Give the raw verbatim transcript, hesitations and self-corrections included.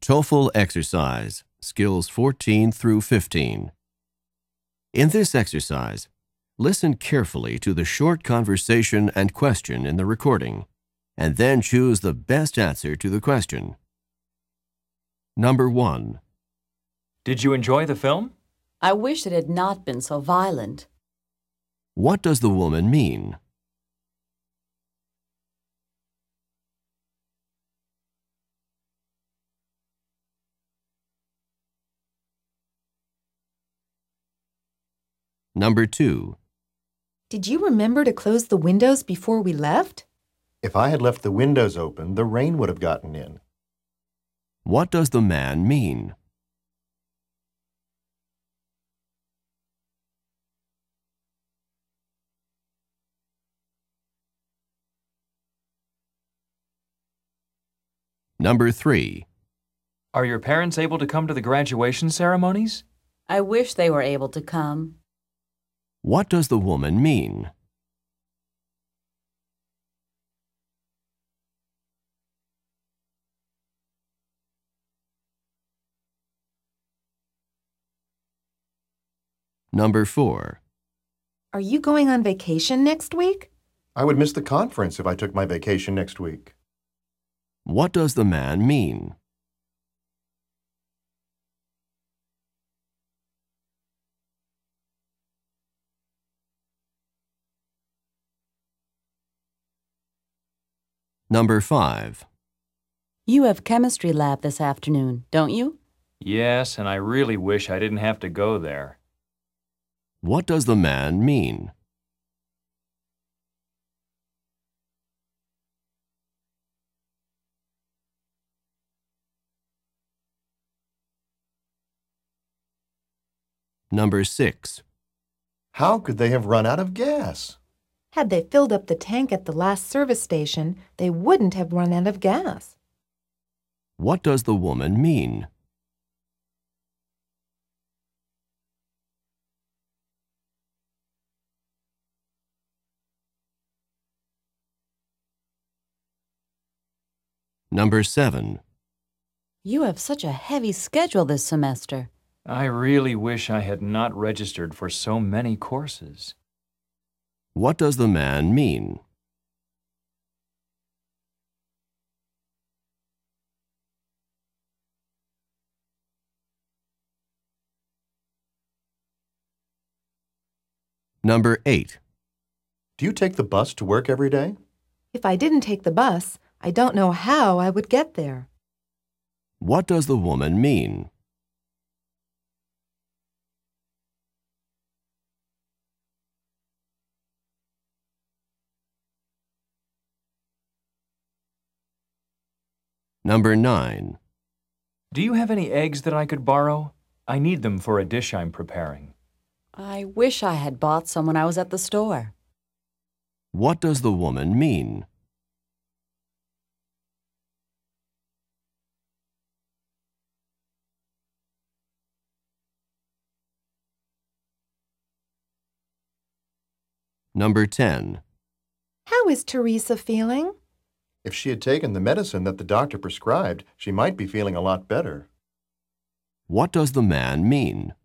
TOEFL exercise, skills fourteen through fifteen. In this exercise, listen carefully to the short conversation and question in the recording, and then choose the best answer to the question. Number one. Did you enjoy the film? I wish it had not been so violent. What does the woman mean? Number two. Did you remember to close the windows before we left? If I had left the windows open, the rain would have gotten in. What does the man mean? Number three. Are your parents able to come to the graduation ceremonies? I wish they were able to come. What does the woman mean? Number four. Are you going on vacation next week? I would miss the conference if I took my vacation next week. What does the man mean? Number five. You have chemistry lab this afternoon, don't you? Yes, and I really wish I didn't have to go there. What does the man mean? Number six. How could they have run out of gas? Had they filled up the tank at the last service station, they wouldn't have run out of gas. What does the woman mean? Number seven. You have such a heavy schedule this semester. I really wish I had not registered for so many courses. What does the man mean? Number eight. Do you take the bus to work every day? If I didn't take the bus, I don't know how I would get there. What does the woman mean? Number nine. Do you have any eggs that I could borrow? I need them for a dish I'm preparing. I wish I had bought some when I was at the store. What does the woman mean? Number ten. How is Teresa feeling? If she had taken the medicine that the doctor prescribed, she might be feeling a lot better. What does the man mean?